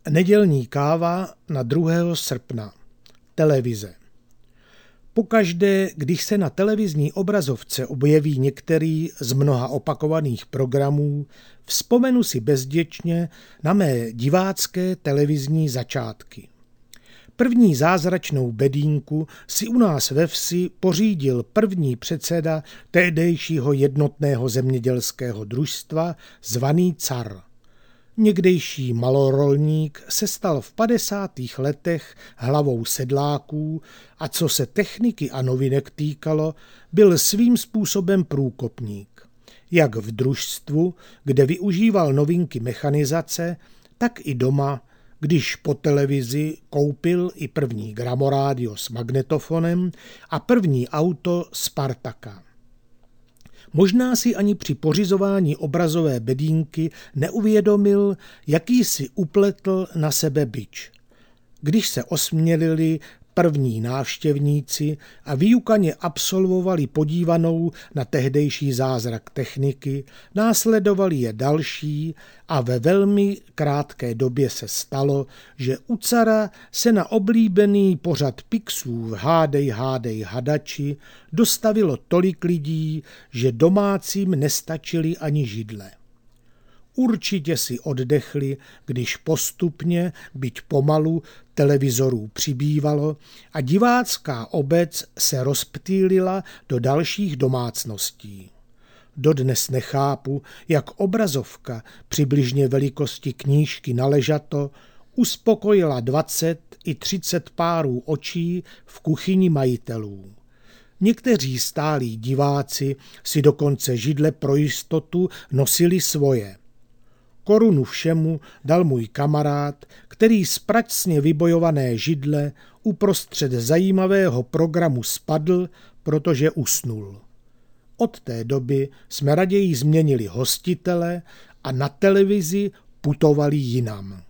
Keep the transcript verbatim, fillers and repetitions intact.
Nedělní káva na druhého srpna. Televize. Pokaždé, když se na televizní obrazovce objeví některý z mnoha opakovaných programů, vzpomenu si bezděčně na mé divácké televizní začátky. První zázračnou bedínku si u nás ve vsi pořídil první předseda tehdejšího jednotného zemědělského družstva zvaný Car. Někdejší malorolník se stal v padesátých letech hlavou sedláků a co se techniky a novinek týkalo, byl svým způsobem průkopník. Jak v družstvu, kde využíval novinky mechanizace, tak i doma, když po televizi koupil i první gramorádio s magnetofonem a první auto Spartaka. Možná si ani při pořizování obrazové bedínky neuvědomil, jaký si upletl na sebe bič. Když se osmělili první návštěvníci a vyjukaně absolvovali podívanou na tehdejší zázrak techniky, následovali je další a ve velmi krátké době se stalo, že u Cara se na oblíbený pořad Pixů Hádej, hádej, hadači dostavilo tolik lidí, že domácím nestačily ani židle. Určitě si oddechli, když postupně, byť pomalu, televizorů přibývalo a divácká obec se rozptýlila do dalších domácností. Dodnes nechápu, jak obrazovka přibližně velikosti knížky na ležato uspokojila dvacet i třicet párů očí v kuchyni majitelů. Někteří stálí diváci si dokonce židle pro jistotu nosili svoje. Korunu všemu dal můj kamarád, který z pracně vybojované židle uprostřed zajímavého programu spadl, protože usnul. Od té doby jsme raději změnili hostitele a na televizi putovali jinam.